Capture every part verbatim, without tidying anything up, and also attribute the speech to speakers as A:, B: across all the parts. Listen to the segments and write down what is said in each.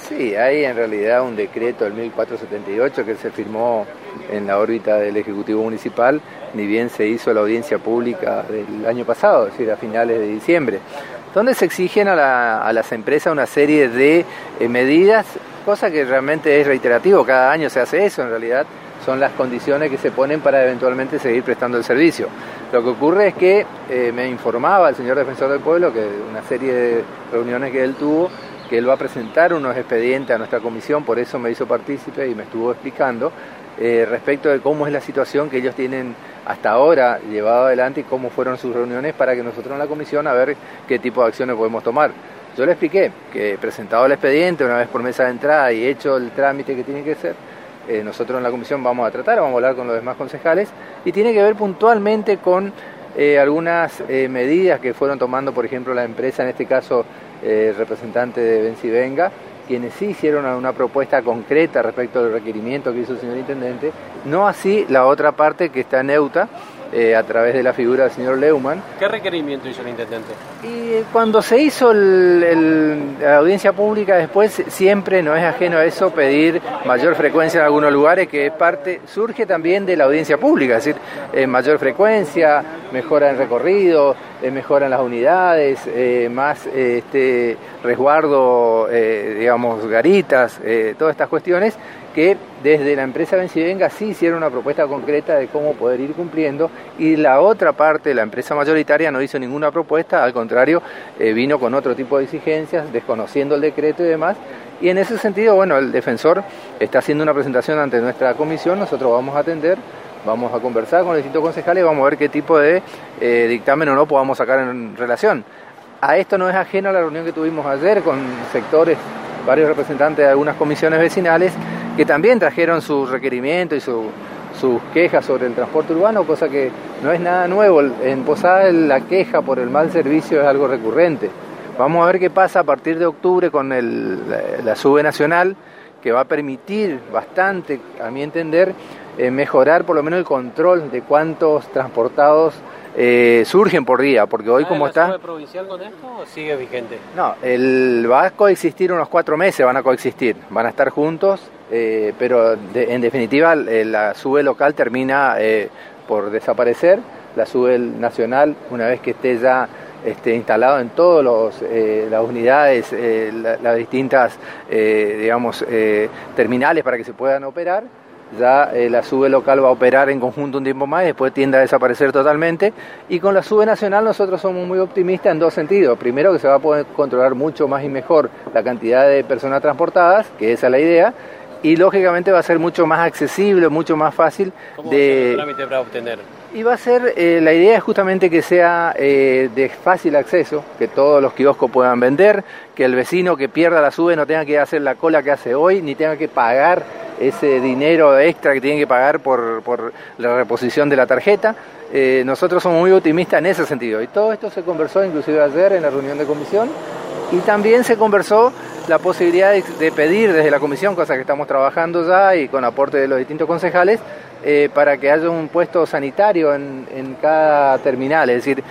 A: Sí, hay en realidad un decreto del mil cuatrocientos setenta y ocho que se firmó en la órbita del Ejecutivo Municipal, ni bien se hizo la audiencia pública del año pasado, es decir, a finales de diciembre, donde se exigen a, la, a las empresas una serie de eh, medidas, cosa que realmente es reiterativo, cada año se hace eso, en realidad son las condiciones que se ponen para eventualmente seguir prestando el servicio. Lo que ocurre es que eh, me informaba el señor Defensor del Pueblo que una serie de reuniones que él tuvo, que él va a presentar unos expedientes a nuestra comisión, por eso me hizo partícipe y me estuvo explicando eh, respecto de cómo es la situación que ellos tienen hasta ahora llevado adelante y cómo fueron sus reuniones para que nosotros en la comisión a ver qué tipo de acciones podemos tomar. Yo le expliqué que presentado el expediente una vez por mesa de entrada y hecho el trámite que tiene que ser, eh, nosotros en la comisión vamos a tratar, vamos a hablar con los demás concejales y tiene que ver puntualmente con eh, algunas eh, medidas que fueron tomando, por ejemplo, la empresa, en este caso eh, representante de Vencivenga, quienes sí hicieron una propuesta concreta respecto al requerimiento que hizo el señor intendente, no así la otra parte que está en Neuta, eh, a través de la figura del señor Leumann.
B: ¿Qué requerimiento hizo el intendente?
A: Y cuando se hizo el, el, la audiencia pública después, siempre no es ajeno a eso pedir mayor frecuencia en algunos lugares, que es parte, surge también de la audiencia pública, es decir, eh, mayor frecuencia, mejora en recorrido, eh, mejora en las unidades, eh, más eh, este, resguardo, eh, digamos, garitas, eh, todas estas cuestiones que desde la empresa Vencivenga sí hicieron una propuesta concreta de cómo poder ir cumpliendo, y la otra parte, la empresa mayoritaria, no hizo ninguna propuesta, al contrario, eh, vino con otro tipo de exigencias, desconociendo el decreto y demás, y en ese sentido, bueno, el defensor está haciendo una presentación ante nuestra comisión, nosotros vamos a atender, vamos a conversar con los distintos concejales, vamos a ver qué tipo de eh, dictamen o no podamos sacar en relación. A esto no es ajeno a la reunión que tuvimos ayer con sectores, varios representantes de algunas comisiones vecinales, que también trajeron sus requerimientos y su, sus quejas sobre el transporte urbano, cosa que no es nada nuevo. En Posada la queja por el mal servicio es algo recurrente. Vamos a ver qué pasa a partir de octubre con el, la, la SUBE nacional, que va a permitir bastante, a mi entender, eh, mejorar por lo menos el control de cuántos transportados Eh, surgen por día, porque hoy como está...
B: ¿La SUBE provincial con esto o sigue vigente?
A: No, el, va a coexistir unos cuatro meses, van a coexistir, van a estar juntos, eh, pero de, en definitiva eh, la SUBE local termina eh, por desaparecer, la SUBE nacional, una vez que esté ya este, instalado en todas eh, las unidades, eh, la, las distintas eh, digamos, eh, terminales para que se puedan operar, ya eh, la SUBE local va a operar en conjunto un tiempo más y después tiende a desaparecer totalmente, y con la SUBE nacional nosotros somos muy optimistas en dos sentidos. Primero, que se va a poder controlar mucho más y mejor la cantidad de personas transportadas, que esa es la idea, y lógicamente va a ser mucho más accesible, mucho más fácil.
B: ¿Cómo
A: de...
B: va a ser el trámite para obtener?
A: Y va a ser, eh, la idea es justamente que sea eh, de fácil acceso, que todos los kioscos puedan vender, que el vecino que pierda la SUBE no tenga que hacer la cola que hace hoy, ni tenga que pagar ese dinero extra que tiene que pagar por, por la reposición de la tarjeta. Eh, nosotros somos muy optimistas en ese sentido, y todo esto se conversó inclusive ayer en la reunión de comisión, y también se conversó la posibilidad de, de pedir desde la comisión, cosa que estamos trabajando ya y con aporte de los distintos concejales, eh, para que haya un puesto sanitario en, en cada terminal, es decir,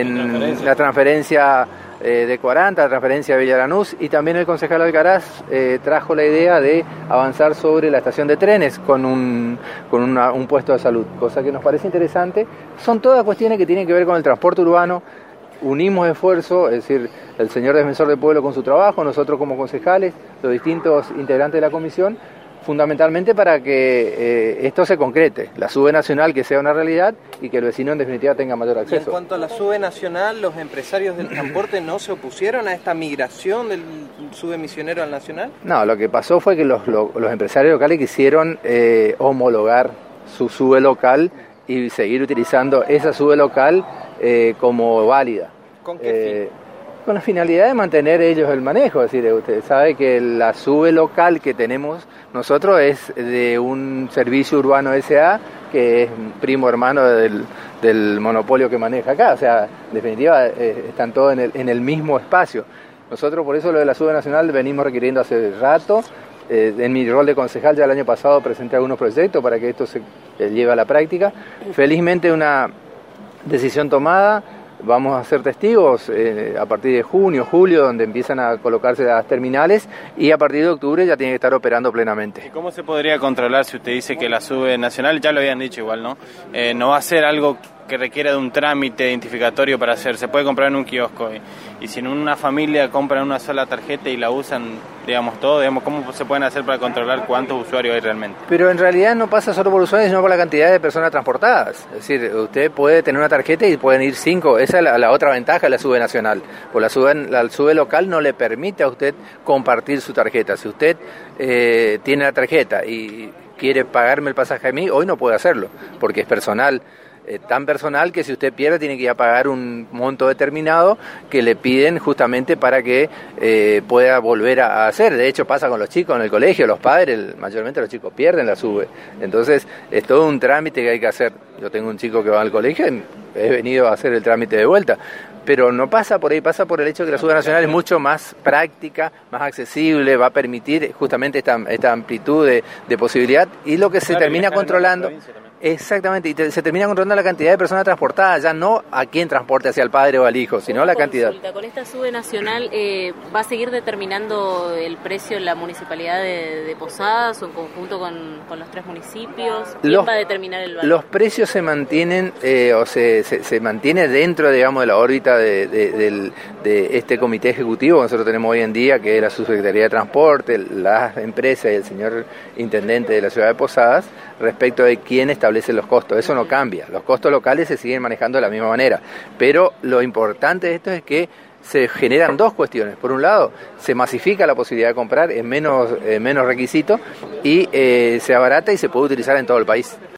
A: en la transferencia eh, de cuarenta, la transferencia de Villa Lanús, y también el concejal Alcaraz eh, trajo la idea de avanzar sobre la estación de trenes con un, con una, un puesto de salud, cosa que nos parece interesante. Son todas cuestiones que tienen que ver con el transporte urbano. Unimos esfuerzo, es decir, el señor Defensor del Pueblo con su trabajo, nosotros como concejales, los distintos integrantes de la comisión, fundamentalmente para que eh, esto se concrete, la SUBE nacional que sea una realidad y que el vecino en definitiva tenga mayor acceso.
C: Y en cuanto a la SUBE nacional, ¿los empresarios del transporte no se opusieron a esta migración del SUBE misionero al nacional?
A: No, lo que pasó fue que los, los, los empresarios locales quisieron eh, homologar su SUBE local y seguir utilizando esa SUBE local eh, como válida.
C: ¿Con qué
A: eh,
C: fin?
A: Con la finalidad de mantener ellos el manejo, es decir, usted sabe que la SUBE local que tenemos nosotros es de un servicio urbano S A que es primo hermano del, del monopolio que maneja acá, o sea, en definitiva eh, están todos en el, en el mismo espacio. Nosotros por eso lo de la SUBE nacional venimos requiriendo hace rato. Eh, en mi rol de concejal ya el año pasado presenté algunos proyectos para que esto se eh, lleve a la práctica. Felizmente una decisión tomada, vamos a ser testigos eh, a partir de junio, julio, donde empiezan a colocarse las terminales, y a partir de octubre ya tiene que estar operando plenamente.
D: ¿Y cómo se podría controlar si usted dice que la SUBE nacional, ya lo habían dicho igual, ¿no? Eh, no va a ser algo que requiera de un trámite identificatorio para hacer, se puede comprar en un kiosco, y, y si en una familia compran una sola tarjeta y la usan, digamos, todo, digamos, ¿cómo se pueden hacer para controlar cuántos usuarios hay realmente?
A: Pero en realidad no pasa solo por usuarios, sino por la cantidad de personas transportadas. Es decir, usted puede tener una tarjeta y pueden ir cinco, esa es la, la otra ventaja de la SUBE nacional. Pues la SUBE, la SUBE local no le permite a usted compartir su tarjeta. Si usted eh, tiene la tarjeta y quiere pagarme el pasaje a mí, hoy no puede hacerlo, porque es personal. Eh, tan personal que si usted pierde tiene que ir a pagar un monto determinado que le piden justamente para que eh, pueda volver a, a hacer. De hecho pasa con los chicos en el colegio, los padres, el, mayormente los chicos pierden la SUBE. Entonces es todo un trámite que hay que hacer. Yo tengo un chico que va al colegio y he venido a hacer el trámite de vuelta. Pero no pasa por ahí, pasa por el hecho de que la SUBE nacional es mucho más práctica, más accesible, va a permitir justamente esta, esta amplitud de, de posibilidad, y lo que se claro, termina controlando... Exactamente, y te, se termina controlando la cantidad de personas transportadas, ya no a quién transporte, hacia el padre o al hijo, sino la cantidad.
E: Consulta, con esta SUBE nacional, eh, ¿va a seguir determinando el precio en la municipalidad de, de Posadas o en conjunto con, con los tres municipios? ¿Quién los, va a determinar el valor?
A: Los precios se mantienen, eh, o se, se, se mantiene dentro, digamos, de la órbita de, de, de, de este comité ejecutivo que nosotros tenemos hoy en día, que es la Subsecretaría de Transporte, las empresas y el señor intendente de la ciudad de Posadas, respecto de quién establece los costos. Eso no cambia, los costos locales se siguen manejando de la misma manera, pero lo importante de esto es que se generan dos cuestiones. Por un lado, se masifica la posibilidad de comprar en menos, eh, menos requisitos, y eh, se abarata y se puede utilizar en todo el país.